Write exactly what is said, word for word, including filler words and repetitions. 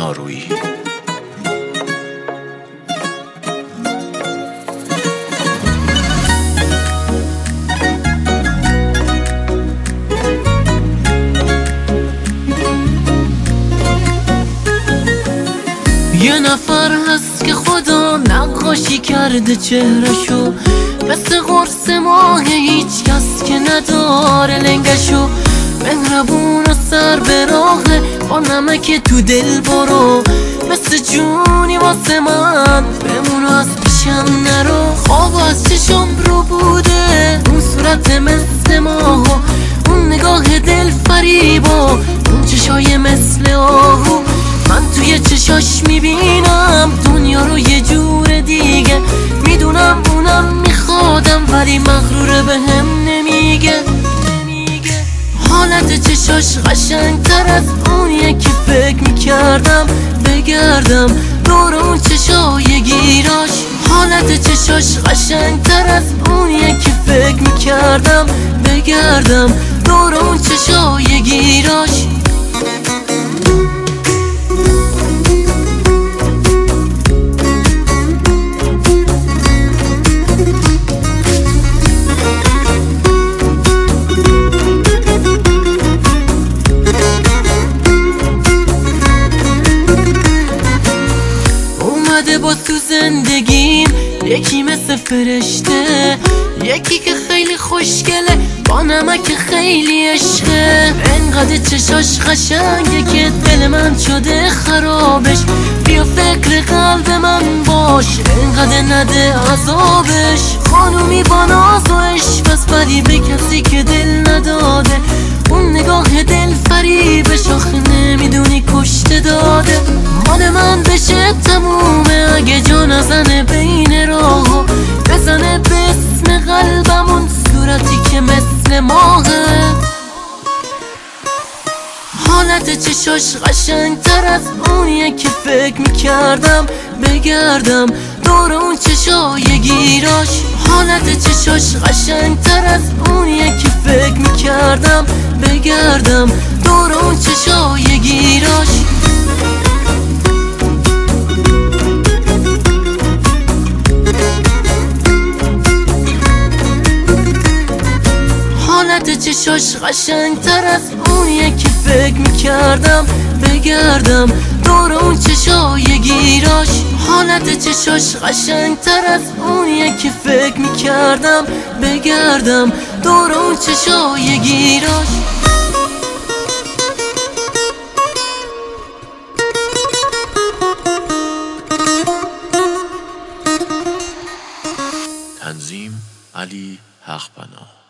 دارویی. یه نفر هست که خدا نقاشی کرده چهرشو، مثل قرص ماه هیچ کس که نداره لنگشو. مهربون و سر به راهه با نمک تو دل برو، مثل جونی واسه من بمون و از پیشم نرو. خواب از چشم رو بوده اون صورت مثل ماه، اون نگاه دل فریبا، اون چشای مثل آهو. من توی چشاش میبینم دنیا رو یه جور دیگه، میدونم اونم میخوادم ولی مغروره به هم نمیگه. حالت چشاش قشنگ تر از اونیه که فکر میکردم بگردم دور اون چشای گیراش. حالت چشاش قشنگ تر از اونیه که فکر میکردم بگردم دور اون چشای گیراش. با تو زندگیم یکی مثل فرشته، یکی که خیلی خوشگله با نمک خیلی عشقه. انقدر چشاش قشنگه که دل من شده خرابش، بیا فکر قلب من باش انقدر نده عذابش. خانومی با ناز و عشق بس ولی به کسی که دل نداده، اون نگاه دل فریبش آخه نمیدونی کشته داده. مال من بشه تمومه اگه جا نزنه بین راهو، بزنه به اسم قلبم اون صورتی که مثل ماهه. حالت چشاش قشنگ تر از اونیه که فکر میکردم بگردم دور اون چشای گیراش. حالت چشاش قشنگ تر از اونیه که فکر میکردم بگردم دور اون چشای گیراش. حالت چشاش قشنگ تر از اونیه که فکر میکردم بگردم دور اون چشای گیراش. حالت چشاش قشنگ تر از اونیه که فکر میکردم بگردم دور اون چشای گیراش. تنظیم علی حقپناه.